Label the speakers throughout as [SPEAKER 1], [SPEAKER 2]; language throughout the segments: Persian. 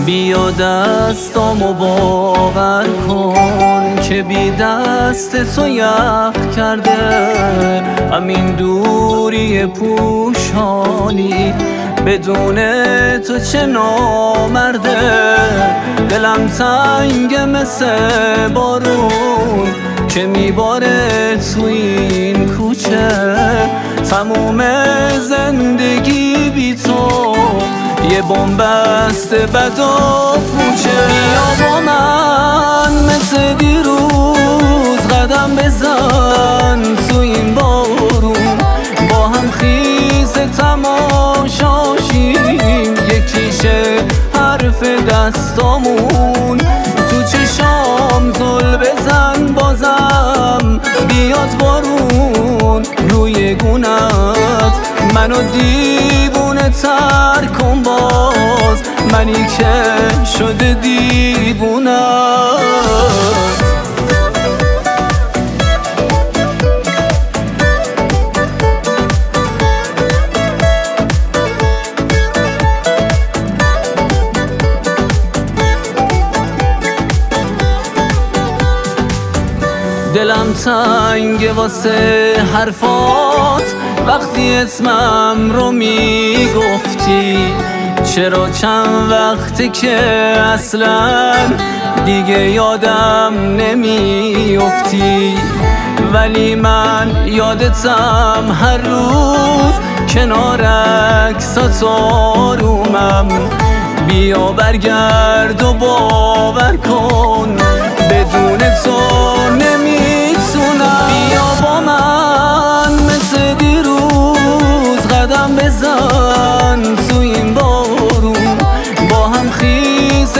[SPEAKER 1] بیا دستامو باور کن که بی دست تو یخ کرده همین دوری پوشانی، بدون تو چه نامرده. دلم تنگه مثل بارون که میباره تو این کوچه، تموم زندگی بی تو یه بنبست بد و پوچه. بیا با من مثل دیروز قدم بزن تو این بارون، با هم خیز تماشاشیم، یکیشه حرف دستامون. تو چشام زل بزن بازم بیاد بارون روی گونت، منو دیوونه تر کن باز، منی که شده دیوونت. دلم تنگه واسه حرفات وقتی اسمم رو میگفتی، چرا چند وقته که اصلا دیگه یادم نمیافتی. ولی من یادتم هر روز کنار عکسات آرومم. بیا برگرد و باور کن بدون تو نمیتونم. بیا با من مثل دیروز قدم بزن تو این بارون، با هم خیز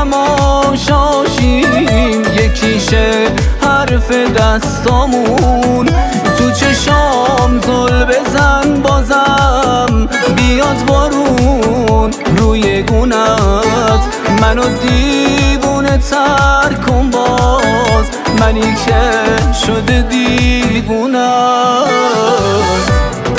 [SPEAKER 1] تماشاشیم، یکیشه حرف دستامون. تو چشام زل بزن بازم بیاد بارون روی گونت، منو دیوونه تر کن باز، منی که شده دیوونت.